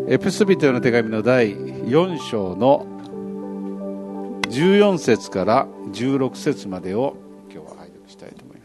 エペソビトへの手紙の第4章の14節から16節までを今日は拝読したいと思い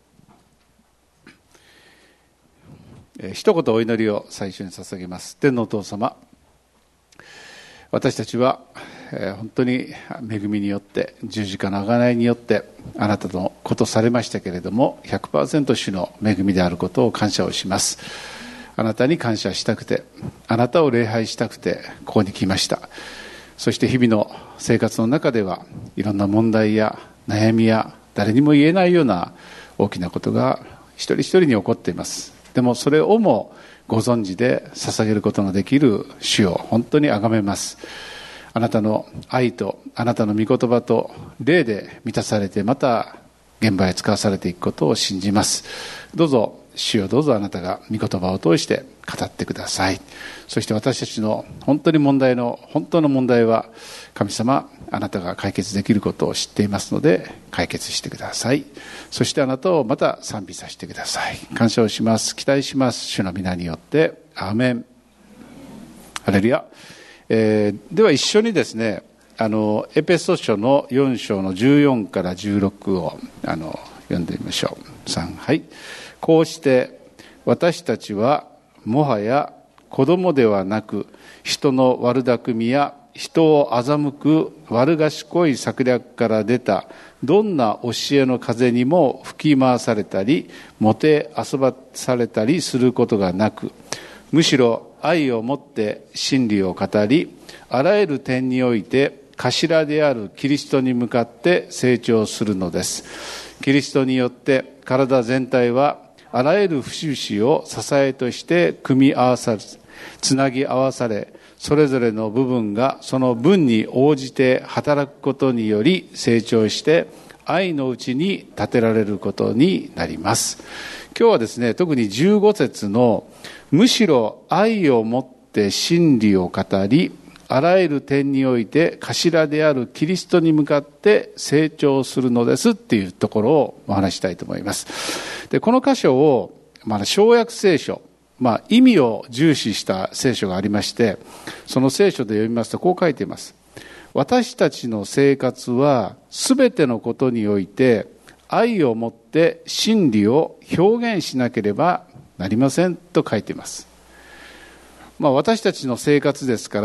ます。一言お祈りを最初に捧げます。天のお父様、私たちは本当に恵みによって十字架の贖いによってあなたのことされましたけれども 100% 主の恵みであることを感謝をします。あなたに感謝したくて、あなたを礼拝したくてここに来ました。そして日々の生活の中ではいろんな問題や悩みや誰にも言えないような大きなことが一人一人に起こっています。でもそれをもご存知で捧げることのできる主を本当に崇めます。あなたの愛とあなたの御言葉と霊で満たされて、また現場へ使わされていくことを信じます。どうぞ主よ、どうぞあなたが御言葉を通して語ってください。そして私たちの本当の問題は神様、あなたが解決できることを知っていますので解決してください。そしてあなたをまた賛美させてください。感謝をします。期待します。主の皆によってアーメン。ハレルヤ。では一緒にですね、エペソ書の4章の14から16を読んでみましょう。3、はい。こうして私たちはもはや子供ではなく、人の悪巧みや人を欺く悪賢い策略から出たどんな教えの風にも吹き回されたりもてあそばされたりすることがなく、むしろ愛をもって真理を語り、あらゆる点において頭であるキリストに向かって成長するのです。キリストによって体全体はあらゆる節々を支えとして組み合わされ、つなぎ合わされ、それぞれの部分がその分に応じて働くことにより成長して愛のうちに立てられることになります。今日はですね、特に15節のむしろ愛をもって真理を語り、あらゆる点において頭であるキリストに向かって成長するのですっていうところをお話したいと思います。で、この箇所を、小約聖書、意味を重視した聖書がありまして、その聖書で読みますとこう書いています。私たちの生活はすべてのことにおいて愛をもって真理を表現しなければなりませんと書いています。私たちの生活ですから、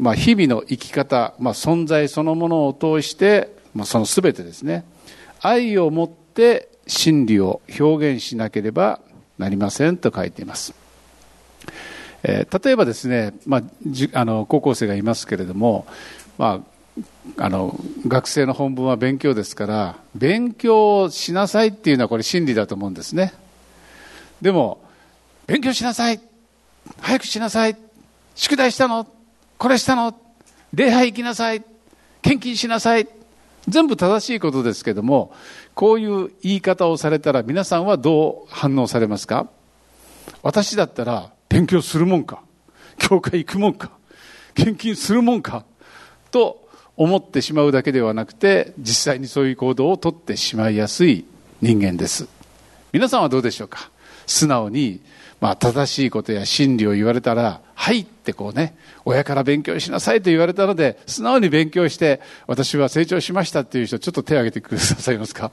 日々の生き方、存在そのものを通して、そのすべてですね、愛をもって真理を表現しなければなりませんと書いています。例えばですね、高校生がいますけれども、学生の本分は勉強ですから、勉強しなさいっていうのはこれ真理だと思うんですね。でも、勉強しなさい、早くしなさい、宿題したの、これしたの、礼拝行きなさい、献金しなさい、全部正しいことですけども、こういう言い方をされたら皆さんはどう反応されますか？私だったら勉強するもんか、教会行くもんか、献金するもんかと思ってしまうだけではなくて、実際にそういう行動をとってしまいやすい人間です。皆さんはどうでしょうか？素直に正しいことや真理を言われたら、はいって親から勉強しなさいと言われたので、素直に勉強して、私は成長しましたっていう人、ちょっと手を挙げてくださいますか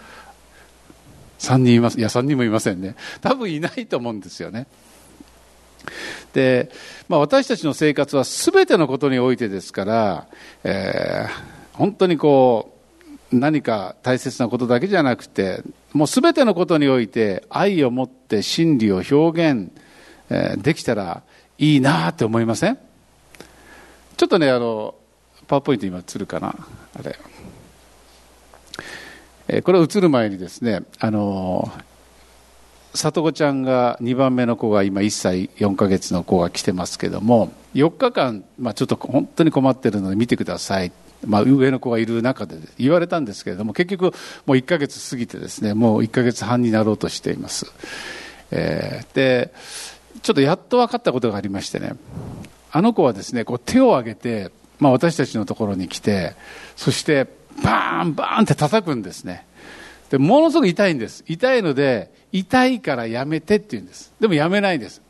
？3人います。いや、3人もいませんね。多分いないと思うんですよね。で、私たちの生活は全てのことにおいてですから、本当に何か大切なことだけじゃなくて、もう全てのことにおいて愛を持って真理を表現、できたらいいなって思いません？ちょっとね、パワーポイント今映るかな、あれ、これ映る前にですね、里子ちゃんが2番目の子が今1歳4ヶ月の子が来てますけども、4日間、ちょっと本当に困ってるので見てください、上の子がいる中で言われたんですけれども、結局もう1ヶ月過ぎてですね、もう1ヶ月半になろうとしています。で、ちょっとやっと分かったことがありましてね、あの子はですね、手を挙げて、私たちのところに来て、そしてバーンバーンって叩くんですね。で、ものすごく痛いんです。痛いので、痛いからやめてって言うんです。でもやめないんです。パ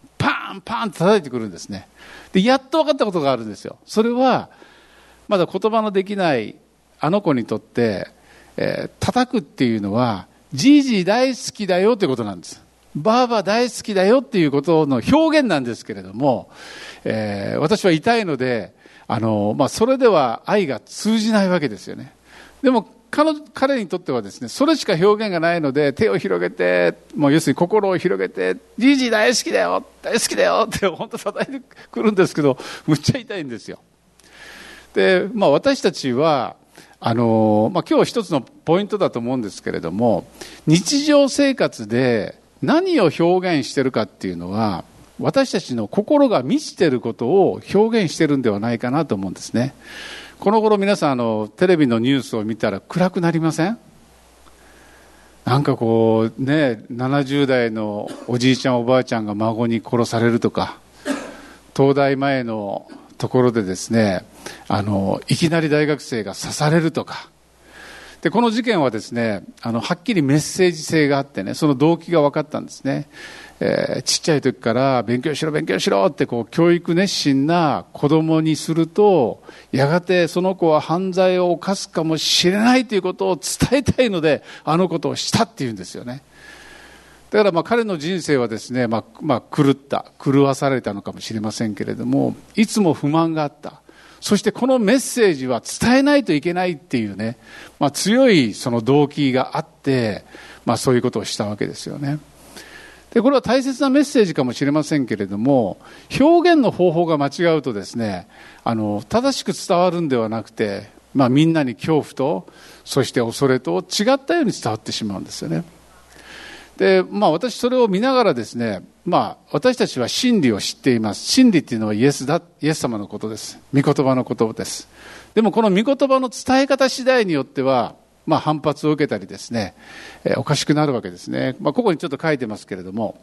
ーンパーンと叩いてくるんですね。でやっと分かったことがあるんですよ。それはまだ言葉のできないあの子にとって、叩くっていうのはじいじ大好きだよということなんです。ばあば大好きだよっていうことの表現なんですけれども、私は痛いのでそれでは愛が通じないわけですよね。でも彼にとってはですね、それしか表現がないので、手を広げて、もう要するに心を広げて、じいじ大好きだよ大好きだよって本当叩いてくるんですけど、むっちゃ痛いんですよ。で、私たちは今日一つのポイントだと思うんですけれども、日常生活で何を表現しているかっていうのは、私たちの心が満ちていることを表現しているんではないかなと思うんですね。この頃皆さんテレビのニュースを見たら暗くなりません？なんかこうね、70代のおじいちゃんおばあちゃんが孫に殺されるとか、東大前のところでですね、いきなり大学生が刺されるとかで、この事件はですね、はっきりメッセージ性があってね、その動機が分かったんですね。ちっちゃい時から勉強しろ勉強しろって教育熱心な子供にすると、やがてその子は犯罪を犯すかもしれないということを伝えたいのであのことをしたっていうんですよね。だから彼の人生はですね、狂わされたのかもしれませんけれども、いつも不満があった。そしてこのメッセージは伝えないといけないっていうね、強いその動機があって、そういうことをしたわけですよね。でこれは大切なメッセージかもしれませんけれども、表現の方法が間違うとですね、正しく伝わるんではなくて、みんなに恐怖とそして恐れと違ったように伝わってしまうんですよね。で私それを見ながらですね、私たちは真理を知っています。真理っていうのはイエス様のことです。御言葉のことです。でもこの御言葉の伝え方次第によっては反発を受けたりですね、おかしくなるわけですね。ここにちょっと書いてますけれども、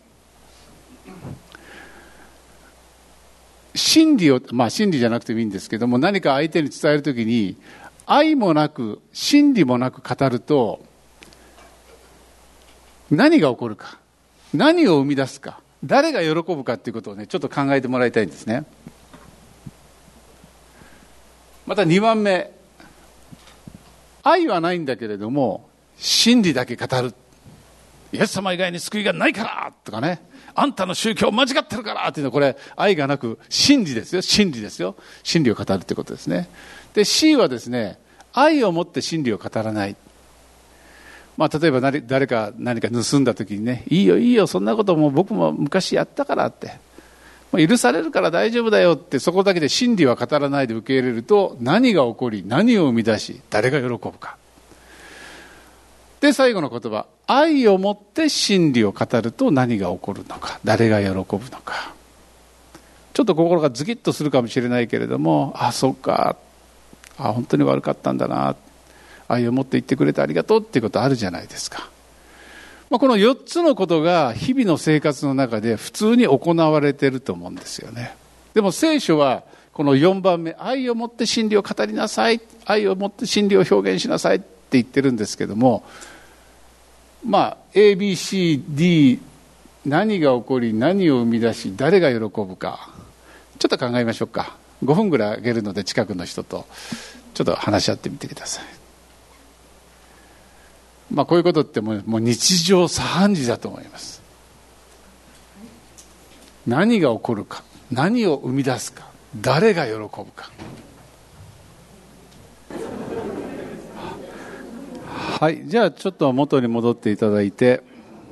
真理を真理じゃなくてもいいんですけども、何か相手に伝えるときに愛もなく真理もなく語ると何が起こるか、何を生み出すか、誰が喜ぶかということをね、ちょっと考えてもらいたいんですね。また2番目、愛はないんだけれども真理だけ語る。イエス様以外に救いがないからとかね、あんたの宗教間違ってるからっていうのは、これ愛がなく真理ですよ。真理ですよ。真理を語るということですね。で C はですね、愛を持って真理を語らない。例えば誰か何か盗んだ時にね、いいよいいよ、そんなことも僕も昔やったからって、許されるから大丈夫だよって、そこだけで真理は語らないで受け入れると、何が起こり何を生み出し誰が喜ぶか。で最後の言葉、愛を持って真理を語ると何が起こるのか、誰が喜ぶのか。ちょっと心がズキッとするかもしれないけれども、そうか、本当に悪かったんだな、愛を持って言ってくれてありがとうっていうことあるじゃないですか。この4つのことが日々の生活の中で普通に行われていると思うんですよね。でも聖書はこの4番目、愛を持って真理を語りなさい、愛を持って真理を表現しなさいって言ってるんですけども、ABCD、 何が起こり何を生み出し誰が喜ぶか、ちょっと考えましょうか。5分ぐらいあげるので、近くの人とちょっと話し合ってみてください。こういうことってもう日常茶飯事だと思います。何が起こるか、何を生み出すか、誰が喜ぶか。はい、じゃあちょっと元に戻っていただいて、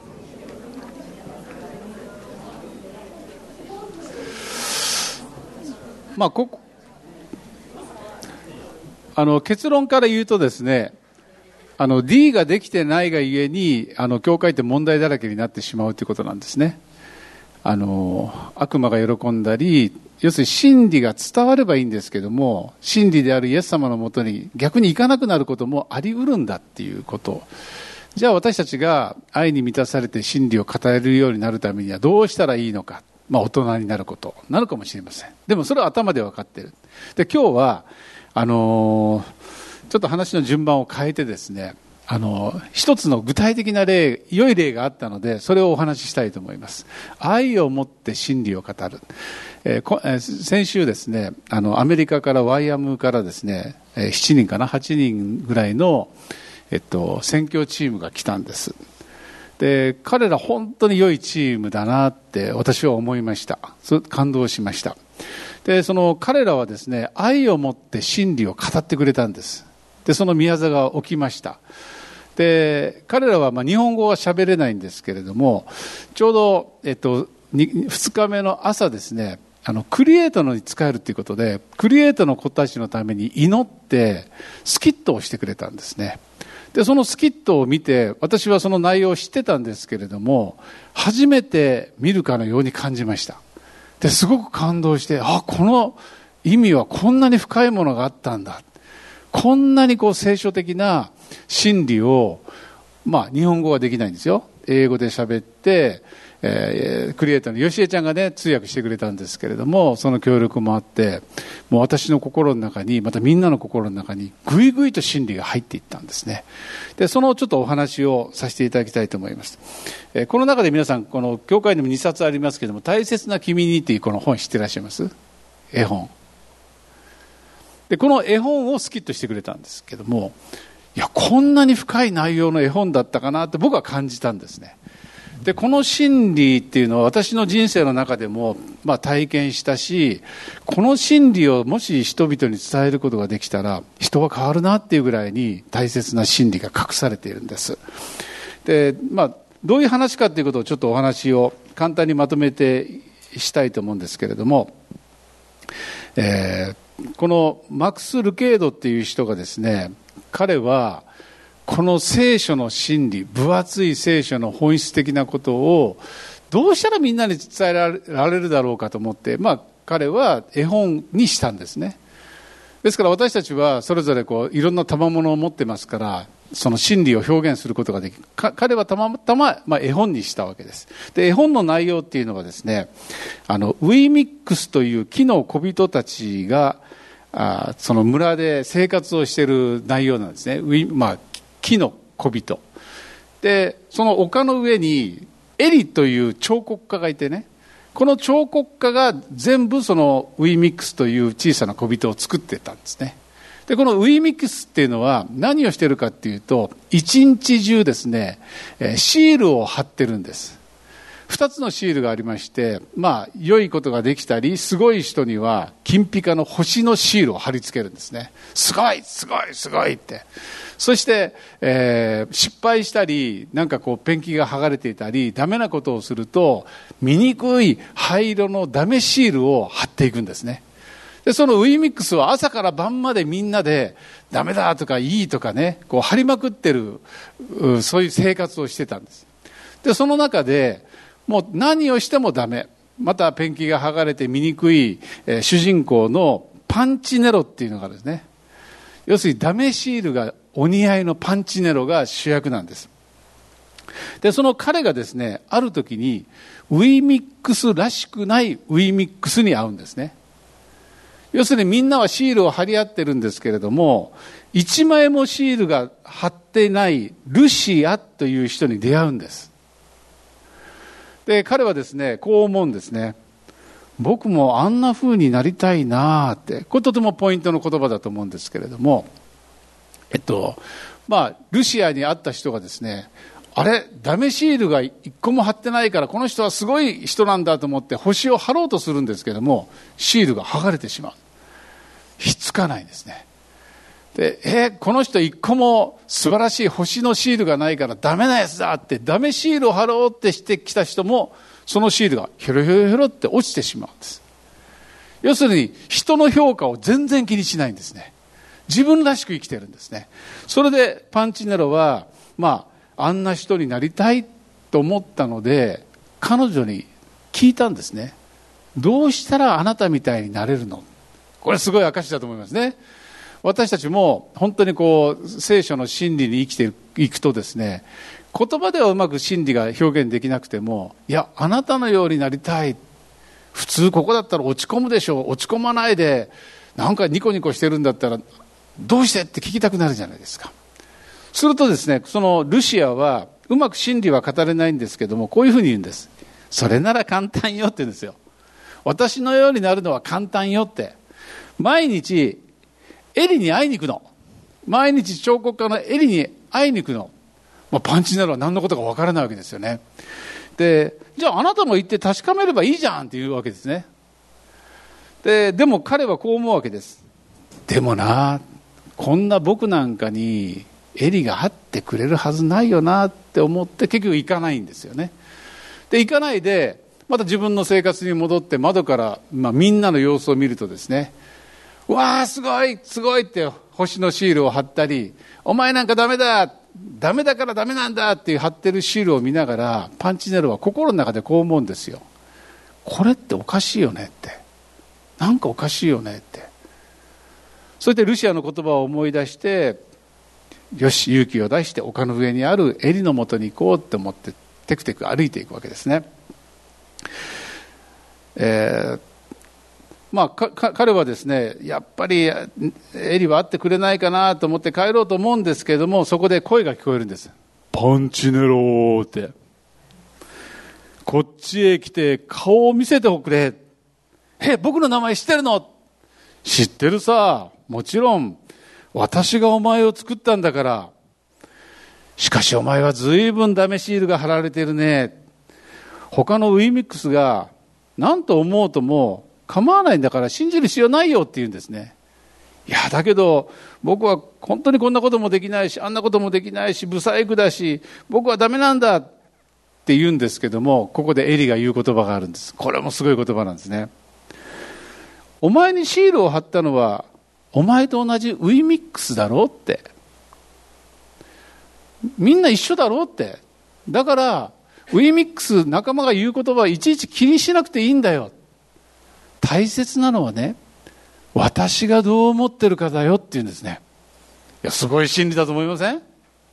結論から言うとですね、D ができてないがゆえに教会って問題だらけになってしまうということなんですね。悪魔が喜んだり、要するに真理が伝わればいいんですけども、真理であるイエス様のもとに逆に行かなくなることもあり得るんだっていうこと。じゃあ私たちが愛に満たされて真理を語れるようになるためにはどうしたらいいのか。大人になることなのかもしれません。でもそれは頭で分かっている。で今日はちょっと話の順番を変えてですね、 一つの具体的な例、良い例があったので、それをお話ししたいと思います。愛をもって真理を語る。先週ですね、アメリカからワイアムからですね、7人かな、8人ぐらいの、宣教チームが来たんです。で、彼ら本当に良いチームだなって私は思いました。感動しました。で、彼らはですね、愛をもって真理を語ってくれたんです。で、その宮座が起きました。で、彼らは日本語は喋れないんですけれども、ちょうど、2日目の朝ですね、クリエイトに使えるということで、クリエイトの子たちのために祈ってスキットをしてくれたんですね。で、そのスキットを見て、私はその内容を知ってたんですけれども、初めて見るかのように感じました。で、すごく感動して、この意味はこんなに深いものがあったんだ。こんなに聖書的な真理を、日本語はできないんですよ。英語で喋って、クリエイターの吉江ちゃんがね、通訳してくれたんですけれども、その協力もあって、もう私の心の中に、またみんなの心の中に、ぐいぐいと真理が入っていったんですね。で、そのちょっとお話をさせていただきたいと思います。この中で皆さん、この教会にも2冊ありますけれども、大切な君にっていうこの本知ってらっしゃいます？絵本。で、この絵本をスキッとしてくれたんですけども、いや、こんなに深い内容の絵本だったかなって僕は感じたんですね。で、この真理っていうのは私の人生の中でも、体験したし、この真理をもし人々に伝えることができたら、人は変わるなっていうぐらいに大切な真理が隠されているんです。で、どういう話かっていうことをちょっとお話を簡単にまとめてしたいと思うんですけれども、このマックス・ルケードっていう人がですね、彼はこの聖書の真理、分厚い聖書の本質的なことをどうしたらみんなに伝えられるだろうかと思って、彼は絵本にしたんですね。ですから私たちはそれぞれいろんな賜物を持ってますから、その真理を表現することができる。彼はたまたま、絵本にしたわけです。で、絵本の内容っていうのはですね、ウィミックスという木の小人たちがその村で生活をしている内容なんですね。木の小人で、その丘の上にエリという彫刻家がいてね、この彫刻家が全部そのウィミックスという小さな小人を作ってたんですね。で、このウィミックスっていうのは何をしているかっていうと、一日中ですね、シールを貼ってるんです。2つのシールがありまして、良いことができたり、すごい人には金ピカの星のシールを貼り付けるんですね。すごいすごいすごいって。そして、失敗したり、ペンキが剥がれていたり、ダメなことをすると、醜い灰色のダメシールを貼っていくんですね。で、そのウィミックスは朝から晩までみんなで、ダメだとかいいとかね、貼りまくってる、そういう生活をしてたんです。で、その中で、もう何をしてもダメ。またペンキが剥がれて醜い、主人公のパンチネロっていうのがですね、要するにダメシールがお似合いのパンチネロが主役なんです。で、その彼がですね、ある時にウィミックスらしくないウィミックスに会うんですね。要するにみんなはシールを貼り合ってるんですけれども、一枚もシールが貼ってないルシアという人に出会うんです。で、彼はですね、こう思うんですね。僕もあんな風になりたいなって。これとてもポイントの言葉だと思うんですけれども、ルシアに会った人がですね、あれ、ダメシールが一個も貼ってないから、この人はすごい人なんだと思って星を貼ろうとするんですけども、シールが剥がれてしまう。ひっつかないんですね。で、この人一個も素晴らしい星のシールがないからダメなやつだって、ダメシールを貼ろうってしてきた人も、そのシールがヘロヘロヘロって落ちてしまうんです。要するに人の評価を全然気にしないんですね。自分らしく生きてるんですね。それでパンチネロは、あんな人になりたいと思ったので、彼女に聞いたんですね。どうしたらあなたみたいになれるの？これすごい証だと思いますね。私たちも本当に聖書の真理に生きていくとですね、言葉ではうまく真理が表現できなくても、いや、あなたのようになりたい。普通ここだったら落ち込むでしょう。落ち込まないで、ニコニコしてるんだったら、どうしてって聞きたくなるじゃないですか。 するとですね、そのルシアはうまく真理は語れないんですけども、こういうふうに言うんです。それなら簡単よって言うんですよ。私のようになるのは簡単よって。毎日エリに会いに行くの。毎日彫刻家のエリに会いに行くの。パンチネロは何のことか分からないわけですよね。で、じゃああなたも行って確かめればいいじゃんっていうわけですね。でも彼はこう思うわけです。でもな、こんな僕なんかにエリが会ってくれるはずないよなって思って結局行かないんですよね。で、行かないでまた自分の生活に戻って窓から、みんなの様子を見るとですね、わあすごいすごいって星のシールを貼ったり、お前なんかダメだからダメなんだっていう貼ってるシールを見ながら、パンチネロは心の中でこう思うんですよ。これっておかしいよねって、なんかおかしいよねって。それでルシアの言葉を思い出して、よし勇気を出して丘の上にあるエリのもとに行こうって思ってテクテク歩いていくわけですね。彼はですね、やっぱりエリは会ってくれないかなと思って帰ろうと思うんですけれども、そこで声が聞こえるんです。パンチネロって、こっちへ来て顔を見せておくれ。僕の名前知ってるの？知ってるさ、もちろん私がお前を作ったんだから。しかしお前は随分ダメシールが貼られてるね。他のウィミックスが何と思うとも構わないんだから信じる必要ないよって言うんですね。いやだけど僕は本当にこんなこともできないし、あんなこともできないし、不細工だし、僕はダメなんだって言うんですけども、ここでエリが言う言葉があるんです。これもすごい言葉なんですね。お前にシールを貼ったのはお前と同じウィミックスだろうって、みんな一緒だろうって、だからウィミックス仲間が言う言葉はいちいち気にしなくていいんだよ。大切なのはね、私がどう思ってるかだよって言うんですね。いやすごい真理だと思いません？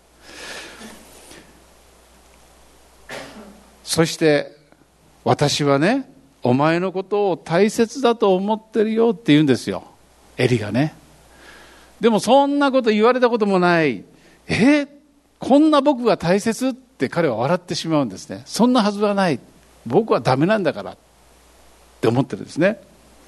そして私はね、お前のことを大切だと思ってるよって言うんですよ、エリがね。でもそんなこと言われたこともない。こんな僕が大切って彼は笑ってしまうんですね。そんなはずはない、僕はダメなんだからって思ってるんですね。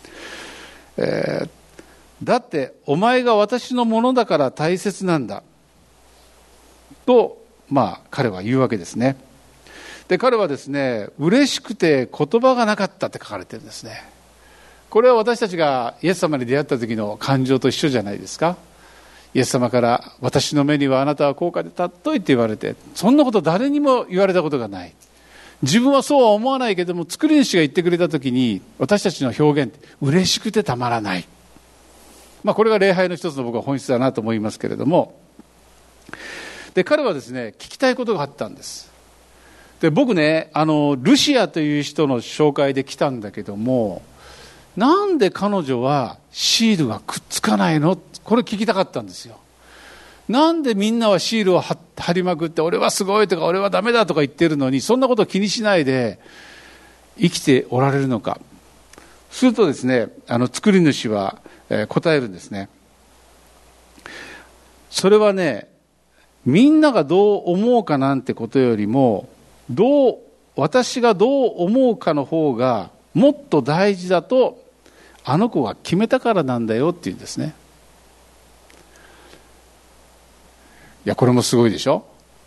だってお前が私のものだから大切なんだと、彼は言うわけですね。で彼はですね、嬉しくて言葉がなかったって書かれてるんですね。これは私たちがイエス様に出会った時の感情と一緒じゃないですか。イエス様から私の目にはあなたは高価で尊いって言われて、そんなこと誰にも言われたことがない。自分はそうは思わないけども、作り主が言ってくれた時に私たちの表現って嬉しくてたまらない。これが礼拝の一つの僕は本質だなと思いますけれども、で彼はですね、聞きたいことがあったんです。で僕ね、ルシアという人の紹介で来たんだけども、なんで彼女はシールがくっつかないの？これ聞きたかったんですよ。なんでみんなはシールを貼りまくって、俺はすごいとか俺はダメだとか言ってるのに、そんなことを気にしないで生きておられるのか。するとですね、作り主は答えるんですね。それはね、みんながどう思うかなんてことよりも、私がどう思うかの方がもっと大事だとあの子が決めたからなんだよっていうんですね。いやこれもすごいでしょ。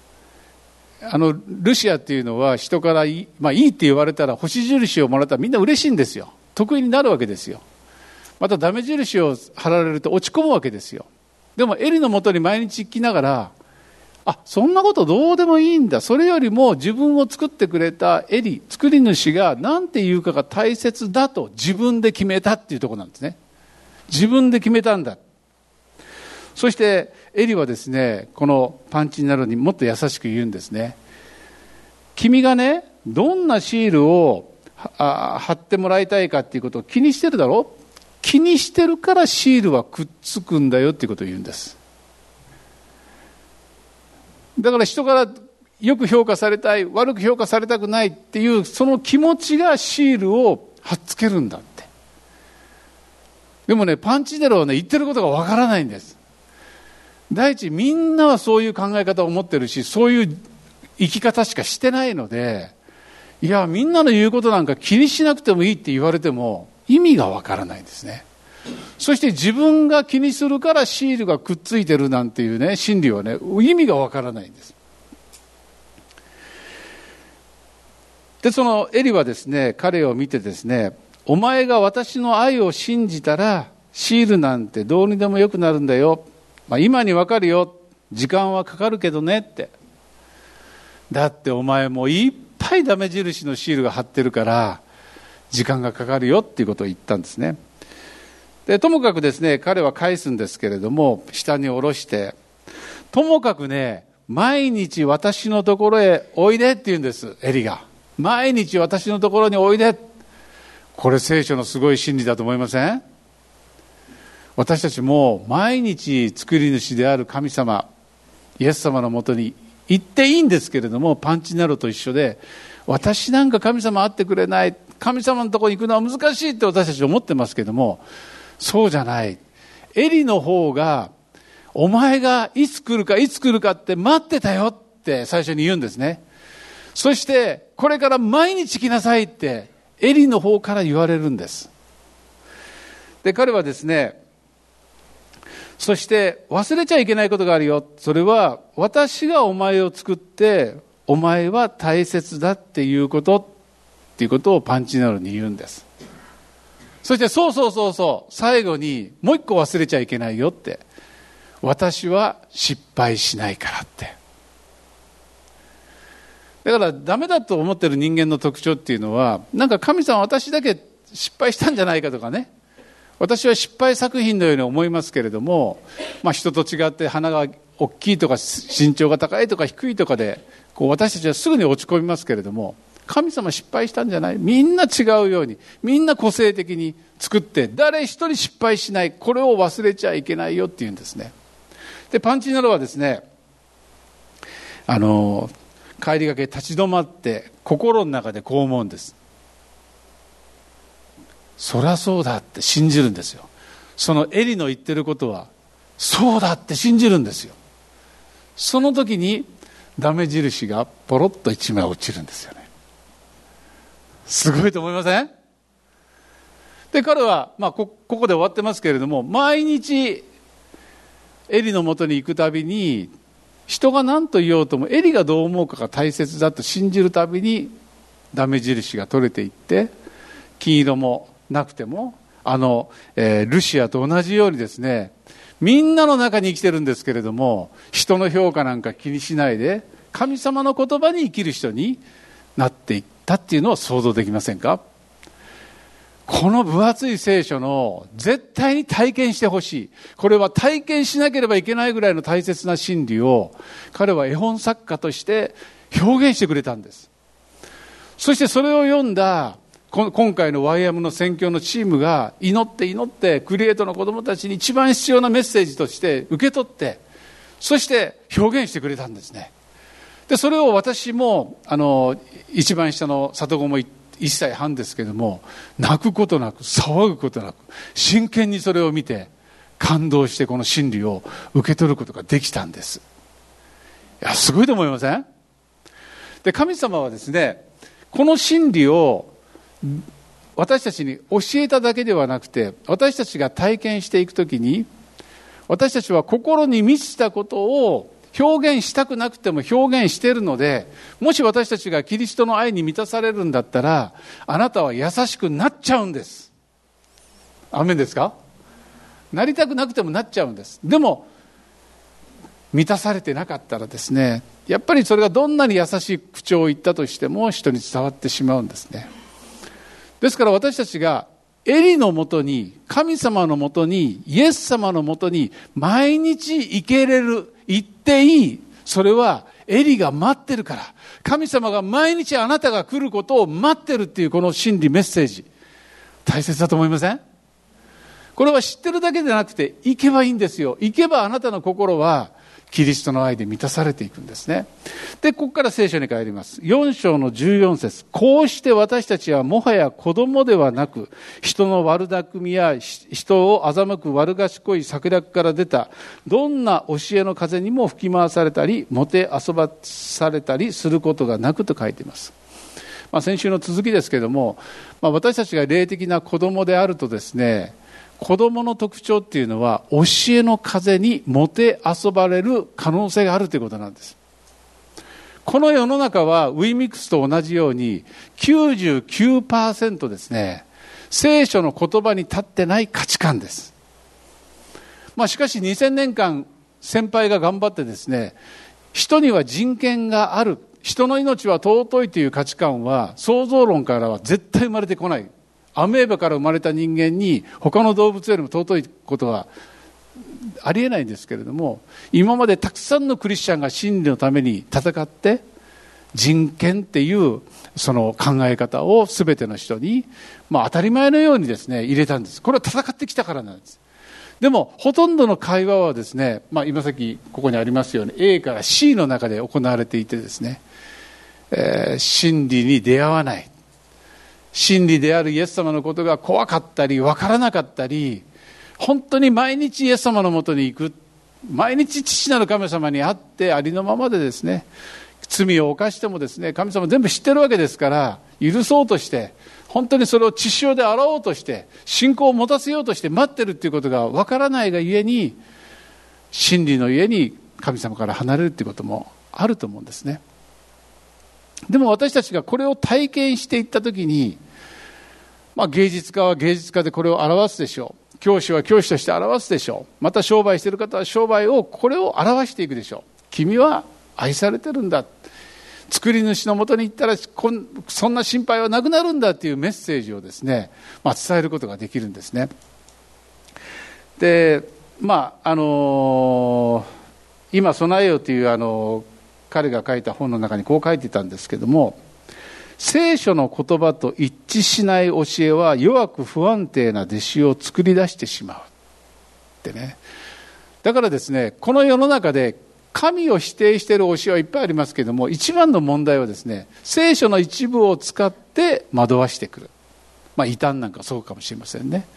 ルシアっていうのは人からいいって言われたら、星印をもらったらみんな嬉しいんですよ。得意になるわけですよ。またダメ印を貼られると落ち込むわけですよ。でもエリのもとに毎日行きながら、そんなことどうでもいいんだ、それよりも自分を作ってくれたエリ、作り主が何て言うかが大切だと自分で決めたっていうところなんですね。自分で決めたんだ。そしてエリはですね、このパンチネロにもっと優しく言うんですね。君がね、どんなシールを貼ってもらいたいかっていうことを気にしてるだろ。気にしてるからシールはくっつくんだよっていうことを言うんです。だから人からよく評価されたい、悪く評価されたくないっていうその気持ちがシールを貼っつけるんだって。でもね、パンチネロはね、言ってることがわからないんです。 第一、みんなはそういう考え方を持ってるし、そういう生き方しかしてないので、いや、みんなの言うことなんか気にしなくてもいいって言われても意味がわからないんですね。そして自分が気にするからシールがくっついてるなんていうね、心理はね、意味がわからないんです。で、そのエリはですね、彼を見てですね、お前が私の愛を信じたらシールなんてどうにでもよくなるんだよ。今にわかるよ。時間はかかるけどねって。だってお前もういっぱいダメ印のシールが貼ってるから時間がかかるよっていうことを言ったんですね。で、ともかくですね、彼は返すんですけれども、下に下ろして、ともかくね、毎日私のところへおいでって言うんです、エリが。毎日私のところにおいで。これ聖書のすごい真理だと思いません？私たちも毎日作り主である神様、イエス様のもとに行っていいんですけれども、パンチネロと一緒で、私なんか神様会ってくれない、神様のところに行くのは難しいって私たち思ってますけども、そうじゃない。エリの方が、お前がいつ来るかって待ってたよって最初に言うんですね。そして、これから毎日来なさいってエリの方から言われるんです。で、彼はですね、そして忘れちゃいけないことがあるよ。それは私がお前を作ってお前は大切だっていうことをパンチネロに言うんです。そしてそう最後にもう一個忘れちゃいけないよって、私は失敗しないからって。だからダメだと思ってる人間の特徴っていうのは、なんか神様私だけ失敗したんじゃないかとかね、私は失敗作品のように思いますけれども、人と違って鼻が大きいとか身長が高いとか低いとかで私たちはすぐに落ち込みますけれども、神様失敗したんじゃない。みんな違うように、みんな個性的に作って誰一人失敗しない、これを忘れちゃいけないよっていうんですね。で、パンチネロはですね、帰りがけ立ち止まって心の中でこう思うんです。そりゃそうだって信じるんですよ。そのエリの言ってることはそうだって信じるんですよ。その時にダメ印がポロッと一枚落ちるんですよね。すごいと思いません？で、彼は、ここで終わってますけれども、毎日エリのもとに行くたびに、人が何と言おうともエリがどう思うかが大切だと信じるたびにダメ印が取れていって、金色もなくてもルシアと同じようにですね、みんなの中に生きてるんですけれども、人の評価なんか気にしないで神様の言葉に生きる人になっていったっていうのを想像できませんか？この分厚い聖書の絶対に体験してほしい。これは体験しなければいけないぐらいの大切な真理を彼は絵本作家として表現してくれたんです。そしてそれを読んだ今回の YM の宣教のチームが祈ってクリエイトの子供たちに一番必要なメッセージとして受け取って、そして表現してくれたんですね。で、それを私も一番下の里子も1歳半ですけども、泣くことなく騒ぐことなく真剣にそれを見て感動して、この真理を受け取ることができたんです。いや、すごいと思いません？で、神様はですね、この真理を私たちに教えただけではなくて、私たちが体験していくときに、私たちは心に満ちたことを表現したくなくても表現しているので、もし私たちがキリストの愛に満たされるんだったら、あなたは優しくなっちゃうんです。アメンですか？なりたくなくてもなっちゃうんです。でも満たされてなかったらですね、やっぱりそれがどんなに優しい口調を言ったとしても人に伝わってしまうんですね。ですから私たちがエリのもとに、神様のもとに、イエス様のもとに毎日行けれる、行っていい。それはエリが待ってるから。神様が毎日あなたが来ることを待ってるっていうこの真理メッセージ、大切だと思いません？これは知ってるだけでなくて行けばいいんですよ。行けばあなたの心はキリストの愛で満たされていくんですね。で、ここから聖書に帰ります。4章の14節。こうして私たちはもはや子供ではなく、人の悪巧みや人を欺く悪賢い策略から出たどんな教えの風にも吹き回されたり、もてあそばされたりすることがなくと書いています。先週の続きですけれども、私たちが霊的な子供であるとですね、子供の特徴っていうのは教えの風にもてあそばれる可能性があるということなんです。この世の中はウィミックスと同じように 99% ですね、聖書の言葉に立ってない価値観です。しかし2000年間先輩が頑張ってですね、人には人権がある、人の命は尊いという価値観は創造論からは絶対生まれてこない。アメーバから生まれた人間に他の動物よりも尊いことはありえないんですけれども、今までたくさんのクリスチャンが真理のために戦って人権っていうその考え方を全ての人に、当たり前のようにですね入れたんです。これは戦ってきたからなんです。でもほとんどの会話はですね、今さっきここにありますように A から C の中で行われていてですね、真理に出会わない、真理であるイエス様のことが怖かったり分からなかったり、本当に毎日イエス様のもとに行く、毎日父なる神様に会ってありのままでですね、罪を犯してもですね、神様全部知ってるわけですから許そうとして、本当にそれを血潮で洗おうとして信仰を持たせようとして待ってるっていうことが分からないがゆえに、真理のゆえに神様から離れるっていうこともあると思うんですね。でも私たちがこれを体験していったときに、芸術家は芸術家でこれを表すでしょう。教師は教師として表すでしょう。また商売している方は商売をこれを表していくでしょう。君は愛されてるんだ。作り主のもとに行ったらそんな心配はなくなるんだっていうメッセージをですね、伝えることができるんですね。で、今備えよという彼が書いた本の中にこう書いてたんですけども、聖書の言葉と一致しない教えは弱く不安定な弟子を作り出してしまうってね。だからですね、この世の中で神を否定している教えはいっぱいありますけれども、一番の問題はですね、聖書の一部を使って惑わしてくる。異端なんかそうかもしれませんね。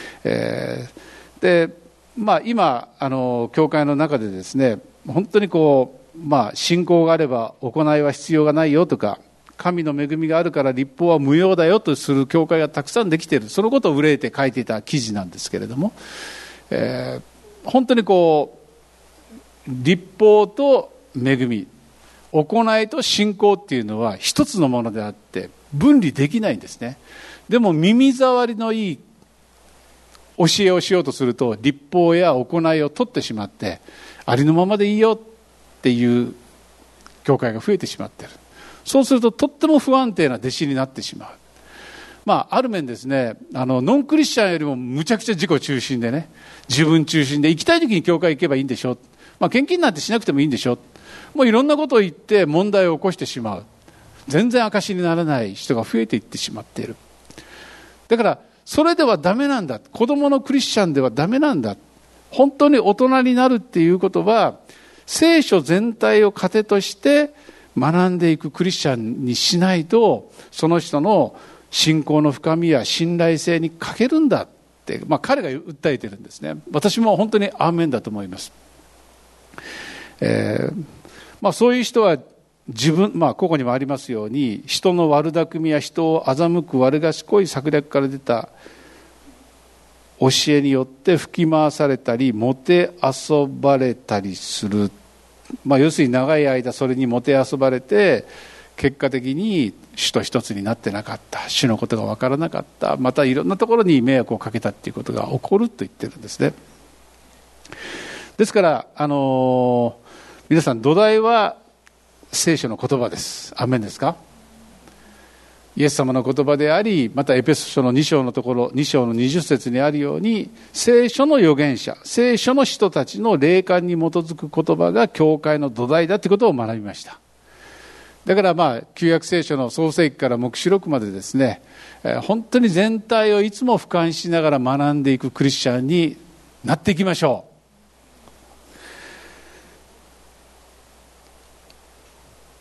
で、今教会の中でですね、本当に信仰があれば行いは必要がないよとか、神の恵みがあるから律法は無用だよとする教会がたくさんできている。そのことを憂いて書いていた記事なんですけれども、本当に律法と恵み、行いと信仰っていうのは一つのものであって分離できないんですね。でも耳障りのいい教えをしようとすると、律法や行いを取ってしまってありのままでいいよっていう教会が増えてしまっている。そうするととっても不安定な弟子になってしまう。ある面ですね、ノンクリスチャンよりもむちゃくちゃ自己中心でね、自分中心で行きたい時に教会行けばいいんでしょ、献金なんてしなくてもいいんでしょ、もういろんなことを言って問題を起こしてしまう。全然証にならない人が増えていってしまっている。だからそれではダメなんだ、子供のクリスチャンではダメなんだ、本当に大人になるっていうことは聖書全体を糧として学んでいくクリスチャンにしないと、その人の信仰の深みや信頼性に欠けるんだって、彼が訴えているんですね。私も本当にアーメンだと思います。そういう人は自分、ここにもありますように、人の悪巧みや人を欺く悪賢い策略から出た教えによって吹き回されたりもてあそばれたりする。要するに長い間それにもてあそばれて、結果的に主と一つになってなかった、主のことが分からなかった、またいろんなところに迷惑をかけたっていうことが起こると言ってるんですね。ですから皆さん、土台は聖書の言葉です。アーメンですか？イエス様の言葉であり、またエペソ書の2章のところ、2章の20節にあるように、聖書の預言者、聖書の人たちの霊感に基づく言葉が教会の土台だということを学びました。だから旧約聖書の創世記から黙示録までですね、本当に全体をいつも俯瞰しながら学んでいくクリスチャンになっていきましょう。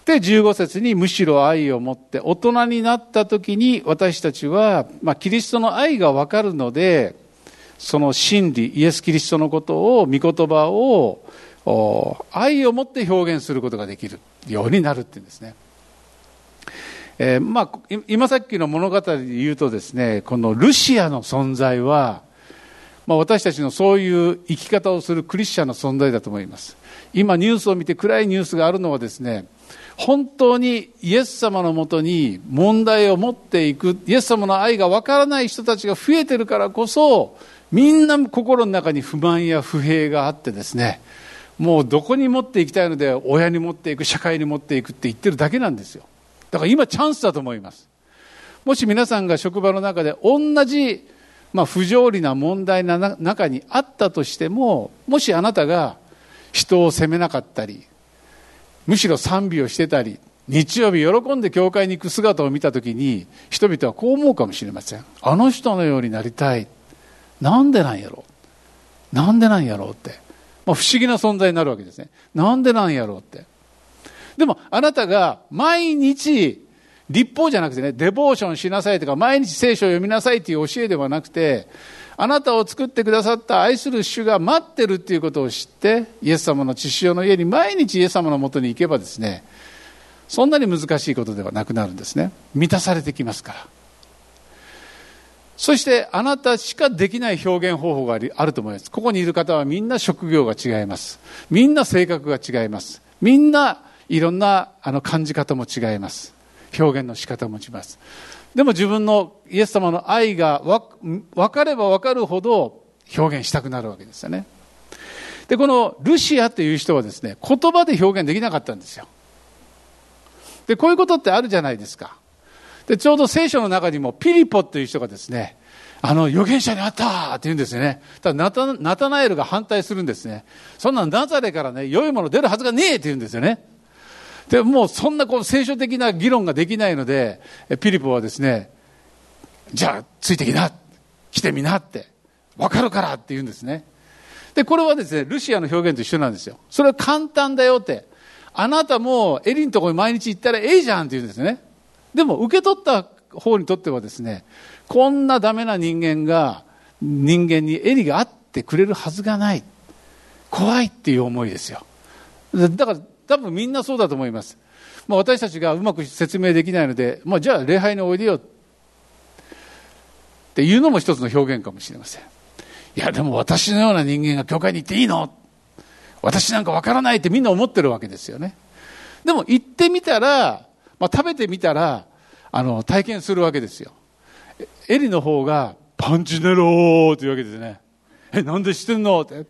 で、15節にむしろ愛を持って大人になった時に私たちは、キリストの愛が分かるので、その真理、イエス・キリストのことを、御言葉を愛を持って表現することができるようになるっていうんですね。今さっきの物語で言うとですね、このルシアの存在は、私たちのそういう生き方をするクリスチャンの存在だと思います。今ニュースを見て暗いニュースがあるのはですね、本当にイエス様のもとに問題を持っていく、イエス様の愛がわからない人たちが増えてるからこそ、みんな心の中に不満や不平があってですね、もうどこに持っていきたいので、親に持っていく、社会に持っていくって言ってるだけなんですよ。だから今チャンスだと思います。もし皆さんが職場の中で同じ、不条理な問題の中にあったとしても、もしあなたが人を責めなかったり、むしろ賛美をしてたり、日曜日喜んで教会に行く姿を見たときに、人々はこう思うかもしれません。あの人のようになりたい。なんでなんやろう。なんでなんやろうって。不思議な存在になるわけですね。なんでなんやろうって。でもあなたが毎日、立法じゃなくてね、デボーションしなさいとか、毎日聖書を読みなさいという教えではなくて、あなたを作ってくださった愛する主が待ってるっていうことを知って、イエス様の血潮の家に毎日イエス様のもとに行けばですね、そんなに難しいことではなくなるんですね。満たされてきますから。そしてあなたしかできない表現方法があると思います。ここにいる方はみんな職業が違います。みんな性格が違います。みんないろんな感じ方も違います。表現の仕方も違います。でも自分のイエス様の愛が分かれば分かるほど表現したくなるわけですよね。で、このルシアという人はですね、言葉で表現できなかったんですよ。で、こういうことってあるじゃないですか。で、ちょうど聖書の中にもピリポという人がですね、預言者に会ったって言うんですよね。ただナタナエルが反対するんですね。そんなナザレからね、良いもの出るはずがねえって言うんですよね。で、もうそんな聖書的な議論ができないので、ピリポはですね、じゃあついてきな、来てみなって、わかるからって言うんですね。で、これはですね、ルシアの表現と一緒なんですよ。それは簡単だよって。あなたもエリのところに毎日行ったらええじゃんって言うんですね。でも受け取った方にとってはですね、こんなダメな人間にエリが会ってくれるはずがない。怖いっていう思いですよ。だから多分みんなそうだと思います。私たちがうまく説明できないので、じゃあ礼拝においでよっていうのも一つの表現かもしれません。いやでも私のような人間が教会に行っていいの？私なんかわからないってみんな思ってるわけですよね。でも行ってみたら、食べてみたら体験するわけですよ。エリの方がパンチネローというわけですね。なんで知ってんのって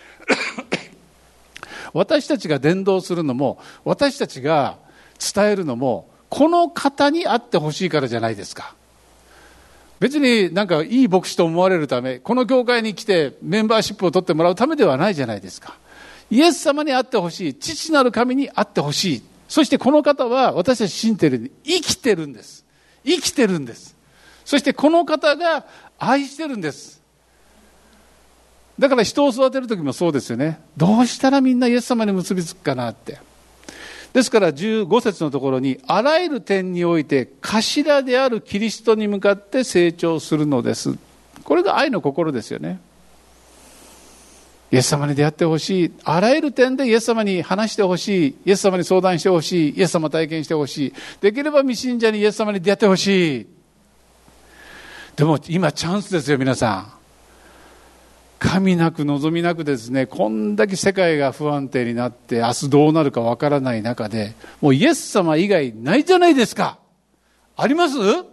私たちが伝道するのも、私たちが伝えるのも、この方に会ってほしいからじゃないですか。別になんかいい牧師と思われるため、この教会に来てメンバーシップを取ってもらうためではないじゃないですか。イエス様に会ってほしい。父なる神に会ってほしい。そしてこの方は私たち信じているように生きてるんです。生きてるんです。そしてこの方が愛してるんです。だから人を育てる時もそうですよね。どうしたらみんなイエス様に結びつくかなって。ですから15節のところに、あらゆる点において頭であるキリストに向かって成長するのです。これが愛の心ですよね。イエス様に出会ってほしい。あらゆる点でイエス様に話してほしい。イエス様に相談してほしい。イエス様体験してほしい。できれば未信者にイエス様に出会ってほしい。でも今チャンスですよ、皆さん。神なく望みなくですね、こんだけ世界が不安定になって明日どうなるかわからない中で、もうイエス様以外ないじゃないですか。あります？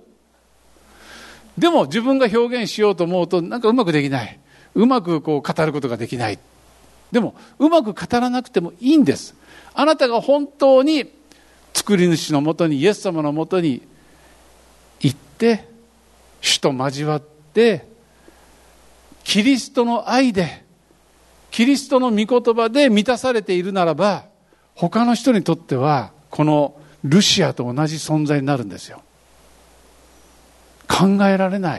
でも自分が表現しようと思うとなんかうまくできない。うまく語ることができない。でもうまく語らなくてもいいんです。あなたが本当に作り主のもとに、イエス様のもとに行って主と交わって、キリストの愛で、キリストの御言葉で満たされているならば、他の人にとってはこのルシアと同じ存在になるんですよ。考えられない。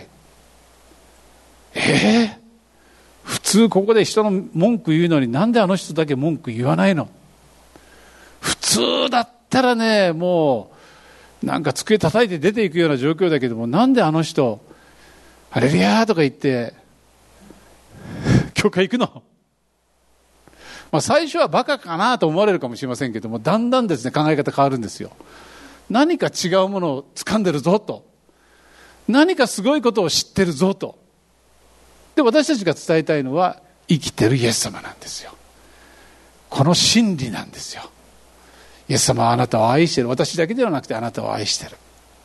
普通ここで人の文句言うのになんであの人だけ文句言わないの？普通だっったらね、もうなんか机叩いて出ていくような状況だけども、なんであの人ハレルヤとか言って教会行くの？最初はバカかなと思われるかもしれませんけども、だんだんですね、考え方変わるんですよ。何か違うものを掴んでるぞと、何かすごいことを知ってるぞと。で、私たちが伝えたいのは生きてるイエス様なんですよ。この真理なんですよ。イエス様はあなたを愛している。私だけではなくてあなたを愛してい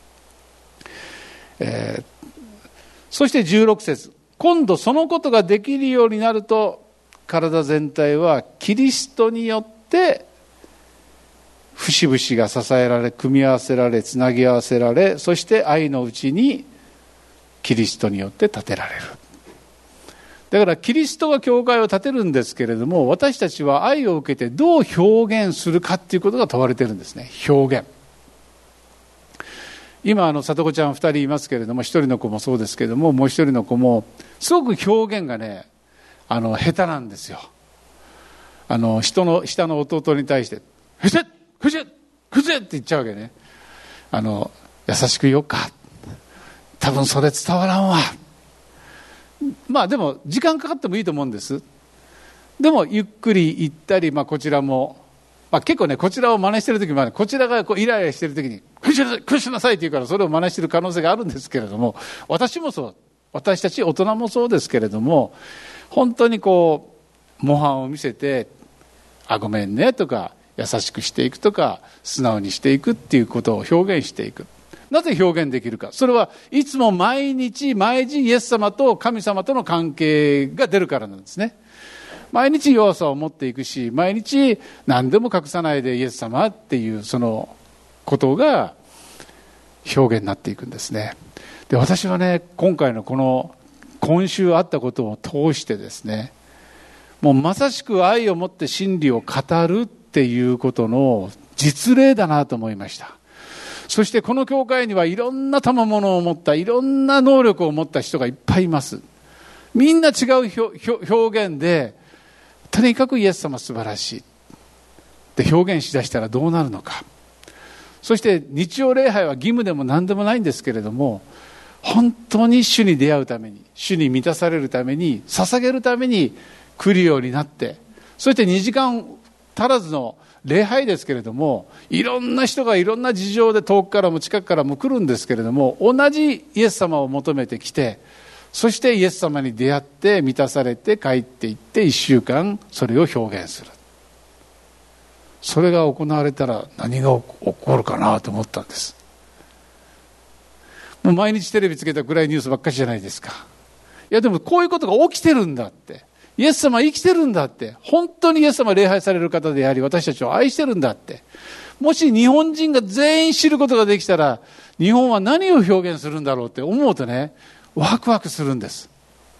る。そして16節、今度そのことができるようになると、体全体はキリストによって節々が支えられ、組み合わせられ、つなぎ合わせられ、そして愛のうちにキリストによって建てられる。だからキリストが教会を建てるんですけれども、私たちは愛を受けてどう表現するかっていうことが問われてるんですね。表現。今里子ちゃん2人いますけれども、1人の子もそうですけれども、もう1人の子もすごく表現がね、下手なんですよ。下の弟に対して「ふせふせふせ」って言っちゃうわけね。優しく言おうか、多分それ伝わらんわ。でも時間かかってもいいと思うんです。でもゆっくり言ったり、こちらも、結構ね、こちらを真似してる時もある。こちらがイライラしてる時にこうしなさいって言うから、それを真似してる可能性があるんですけれども、私もそう、私たち大人もそうですけれども、本当に模範を見せて、ごめんねとか、優しくしていくとか、素直にしていくっていうことを表現していく。なぜ表現できるか。それはいつも毎日イエス様と神様との関係が出るからなんですね。毎日弱さを持っていくし、毎日何でも隠さないでイエス様っていうそのことが表現になっていくんですね。で、私はね、今回の今週あったことを通してですね、もうまさしく愛を持って真理を語るっていうことの実例だなと思いました。そしてこの教会にはいろんな賜物を持った、いろんな能力を持った人がいっぱいいます。みんな違う表現で、とにかくイエス様素晴らしいで表現しだしたらどうなるのか。そして日曜礼拝は義務でも何でもないんですけれども、本当に主に出会うために、主に満たされるために、捧げるために来るようになって、そして2時間足らずの礼拝ですけれども、いろんな人がいろんな事情で遠くからも近くからも来るんですけれども、同じイエス様を求めてきて、そしてイエス様に出会って満たされて帰っていって1週間それを表現する。それが行われたら何が起こるかなと思ったんです。もう毎日テレビつけた暗いニュースばっかりじゃないですか。いやでもこういうことが起きてるんだって、イエス様生きてるんだって、本当にイエス様礼拝される方であり、私たちを愛してるんだって、もし日本人が全員知ることができたら、日本は何を表現するんだろうって思うとね、ワクワクするんです。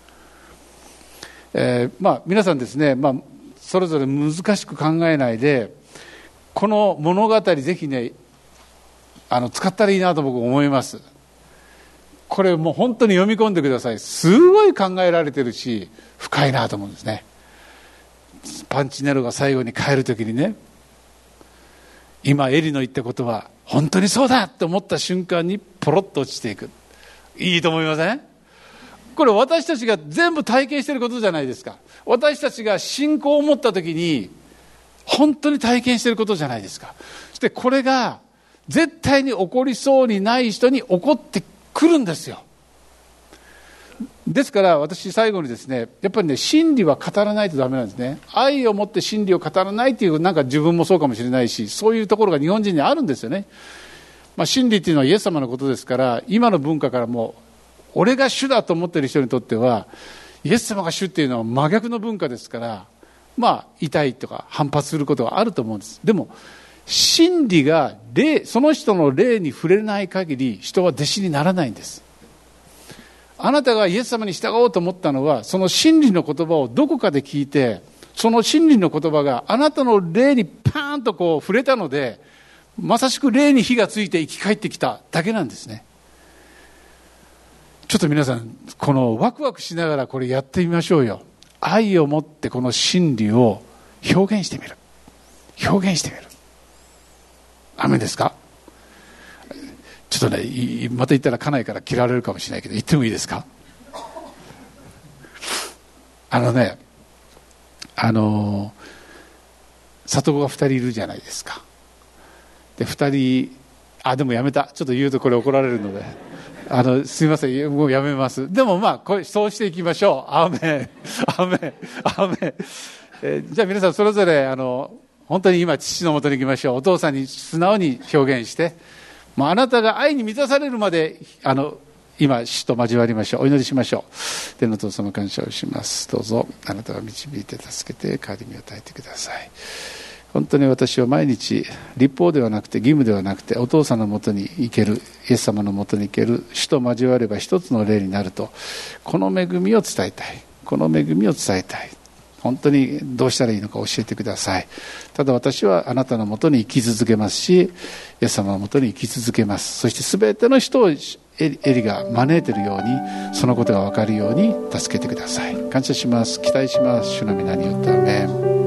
皆さんですね、それぞれ難しく考えないで、この物語ぜひね、使ったらいいなと僕思います。これもう本当に読み込んでください。すごい考えられてるし深いなと思うんですね。パンチネロが最後に帰るときにね、今エリの言ったことは本当にそうだと思った瞬間にポロッと落ちていく。いいと思いません？これ私たちが全部体験していることじゃないですか。私たちが信仰を持ったときに本当に体験していることじゃないですか。そしてこれが絶対に起こりそうにない人に起こってくるんですよ。ですから私最後にですね、やっぱりね、真理は語らないとダメなんですね。愛を持って真理を語らないっていう、なんか自分もそうかもしれないし、そういうところが日本人にあるんですよね。真理っていうのはイエス様のことですから、今の文化からも俺が主だと思っている人にとってはイエス様が主っていうのは真逆の文化ですから、痛いとか反発することがあると思うんです。でも真理がその人の霊に触れない限り人は弟子にならないんです。あなたがイエス様に従おうと思ったのは、その真理の言葉をどこかで聞いて、その真理の言葉があなたの霊にパーンと触れたので、まさしく霊に火がついて生き返ってきただけなんですね。ちょっと皆さんこのワクワクしながらこれやってみましょうよ。愛を持ってこの真理を表現してみる。 雨ですか？ちょっとね、また言ったら家内から嫌われるかもしれないけど、言ってもいいですか？里子が2人いるじゃないですか。で2人、でもやめた、ちょっと言うとこれ怒られるのですいません、もうやめます。でもこれそうしていきましょう。アーメンアーメンアーメン。じゃあ皆さんそれぞれ本当に今父のもとに行きましょう。お父さんに素直に表現して、もうあなたが愛に満たされるまで今主と交わりましょう。お祈りしましょう。天のお父様、感謝をします。どうぞあなたが導いて助けて帰り身を与えてください。本当に私は毎日立法ではなくて義務ではなくて、お父さんのもとに行ける、イエス様のもとに行ける、主と交われば一つの霊になると、この恵みを伝えたい、この恵みを伝えたい。本当にどうしたらいいのか教えてください。ただ私はあなたのもとに生き続けますし、イエス様のもとに生き続けます。そして全ての人をエリが招いているように、そのことが分かるように助けてください。感謝します。期待します。主の皆によってアーメン。